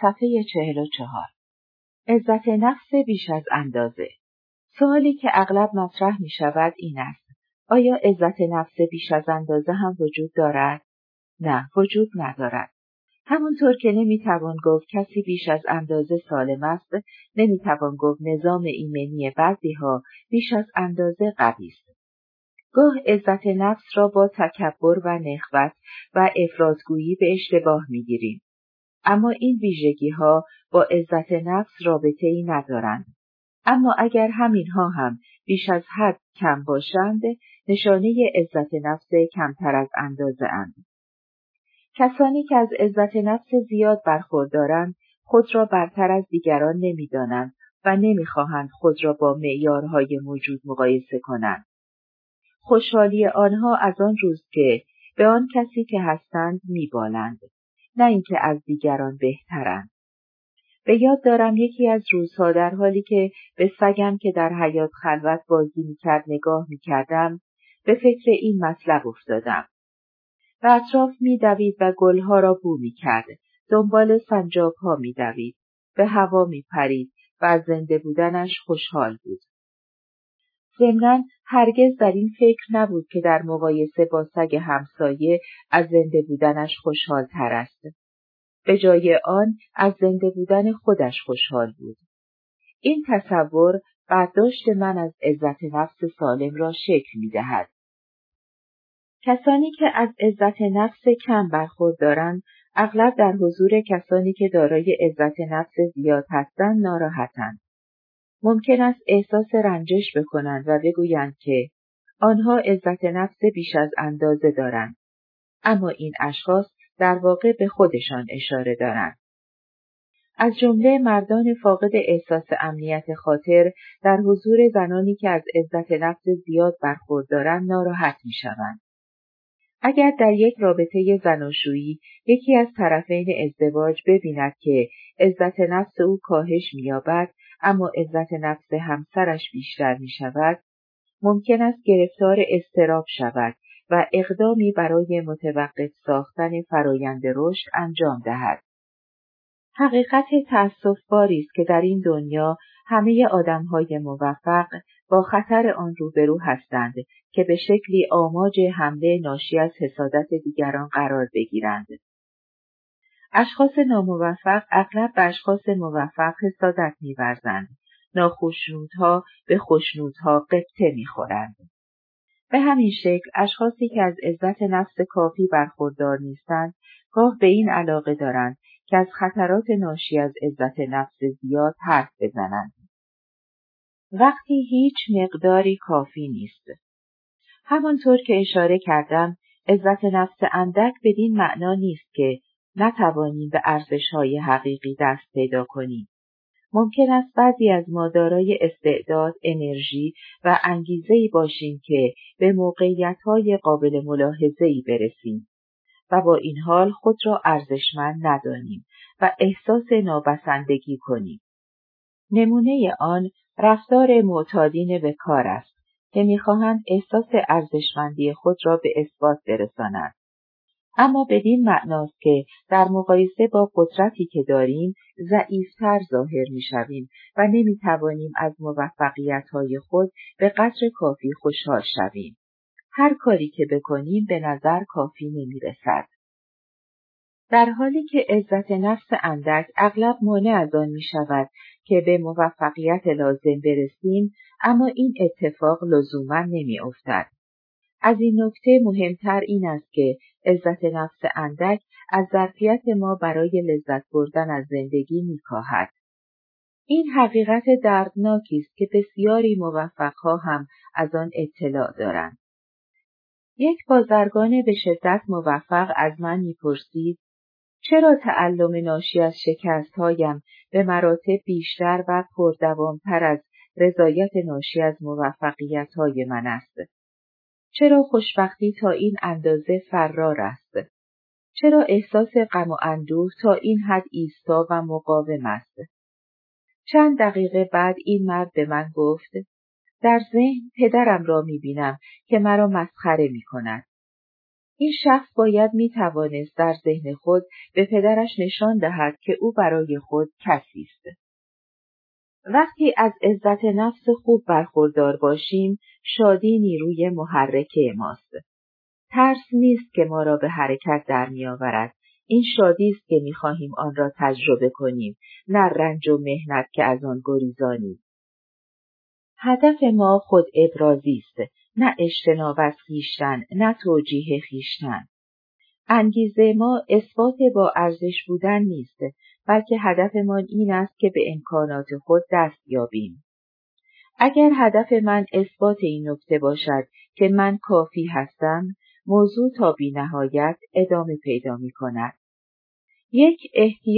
صفحه 44. عزت نفس بیش از اندازه. سوالی که اغلب مطرح می شود این است: آیا عزت نفس بیش از اندازه هم وجود دارد؟ نه، وجود ندارد. همونطور که نمی توان گفت کسی بیش از اندازه سالم است، نمی توان گفت نظام ایمنی بعضی‌ها بیش از اندازه قوی است. گاه عزت نفس را با تکبر و نخوت و افراط‌گویی به اشتباه می گیریم. اما این ویژگی‌ها با عزت نفس رابطه‌ای ندارند. اما اگر همینها هم بیش از حد کم باشند، نشانه عزت نفس کمتر از اندازه اند. کسانی که از عزت نفس زیاد برخوردارند، خود را برتر از دیگران نمی‌دانند و نمی‌خواهند خود را با معیارهای موجود مقایسه کنند. خوشحالی آنها از آن روز که به آن کسی که هستند می‌بالند، نه اینکه از دیگران بهترند. به یاد دارم یکی از روزها در حالی که به سگم که در حیاط خلوت بازی می‌کرد نگاه می‌کردم، به فکر این مطلب افتادم. به اطراف می‌دوید و گلها را بو می‌کرد، دنبال سنجاب‌ها می‌دوید، به هوا می‌پرید و از زنده بودنش خوشحال بود. ضمناً هرگز در این فکر نبود که در مقایسه با سگ همسایه از زنده بودنش خوشحال تر است. به جای آن از زنده بودن خودش خوشحال بود. این تصور برداشت من از عزت نفس سالم را شکل می‌دهد. کسانی که از عزت نفس کم برخوردارند، اغلب در حضور کسانی که دارای عزت نفس زیاد هستند ناراحتند. ممکن است احساس رنجش بکنند و بگویند که آنها عزت نفس بیش از اندازه دارند. اما این اشخاص در واقع به خودشان اشاره دارند. از جمله مردان فاقد احساس امنیت خاطر در حضور زنانی که از عزت نفس زیاد برخوردارند ناراحت می‌شوند. اگر در یک رابطه زناشویی یکی از طرفین ازدواج ببیند که عزت نفس او کاهش می‌یابد اما عزت نفس همسرش بیشتر می‌شود، ممکن است گرفتار اضطراب شود و اقدامی برای متوقف ساختن فرایند رشد انجام دهد. حقیقت تأسف‌باری است که در این دنیا همه آدم‌های موفق با خطر آن روبرو هستند که به شکلی آماج حمله ناشی از حسادت دیگران قرار بگیرند. اشخاص ناموفق اغلب به اشخاص موفق حسادت می‌ورزند. ناخشنودها به خشنودها غبطه می‌خورند. به همین شکل اشخاصی که از عزت نفس کافی برخوردار نیستند، گاه به این علاقه دارند که از خطرات ناشی از عزت نفس زیاد حرف بزنند. وقتی هیچ مقداری کافی نیست. همانطور که اشاره کردم، عزت نفس اندک بدین معنا نیست که نتوانیم به ارزش‌های حقیقی دست پیدا کنیم. ممکن است بعضی از ما دارای استعداد، انرژی و انگیزه‌ای باشیم که به موقعیت‌های قابل ملاحظه‌ای برسیم و با این حال خود را ارزشمند ندانیم و احساس نابسندگی کنیم. نمونه آن رفتار معتادین به کار است که می‌خواهند احساس ارزشمندی خود را به اثبات برسانند. اما بدین معناست که در مقایسه با قدرتی که داریم ضعیف‌تر ظاهر می‌شویم و نمی‌توانیم از موفقیت‌های خود به قدر کافی خوشحال شویم. هر کاری که بکنیم به نظر کافی نمی‌رسد. در حالی که عزت نفس اندک اغلب مانع از آن می‌شود که به موفقیت لازم برسیم، اما این اتفاق لزوماً نمی‌افتد. از این نکته مهمتر این است که عزت نفس اندک از ظرفیت ما برای لذت بردن از زندگی می‌کاهد. این حقیقت دردناکی است که بسیاری موفق‌ها هم از آن اطلاع دارند. یک بازرگان به شدت موفق از من می‌پرسید چرا تعلم ناشی از شکست‌هایم به مراتب بیشتر و پردوام‌تر از رضایت ناشی از موفقیت‌های من است؟ چرا خوشبختی تا این اندازه فرار است؟ چرا احساس غم و اندوه تا این حد ایستا و مقاوم است؟ چند دقیقه بعد این مرد به من گفت در ذهن پدرم را می‌بینم که مرا مسخره می‌کند. این شخص باید می‌توانست در ذهن خود به پدرش نشان دهد که او برای خود کسی است. وقتی از عزت نفس خوب برخوردار باشیم، شادی نیروی محرک ماست. ترس نیست که ما را به حرکت در می‌آورد. این شادی است که می‌خواهیم آن را تجربه کنیم، نه رنج و محنت که از آن گریزانیم. هدف ما خود ابرازی است، نه اجتناب از خویشتن، نه توجیه خویشتن. انگیزه ما اثبات با ارزش بودن نیست، بلکه هدفمان این است که به امکانات خود دست یابیم. اگر هدف من اثبات این نکته باشد که من کافی هستم، موضوع تا بی‌نهایت ادامه پیدا می‌کند. یک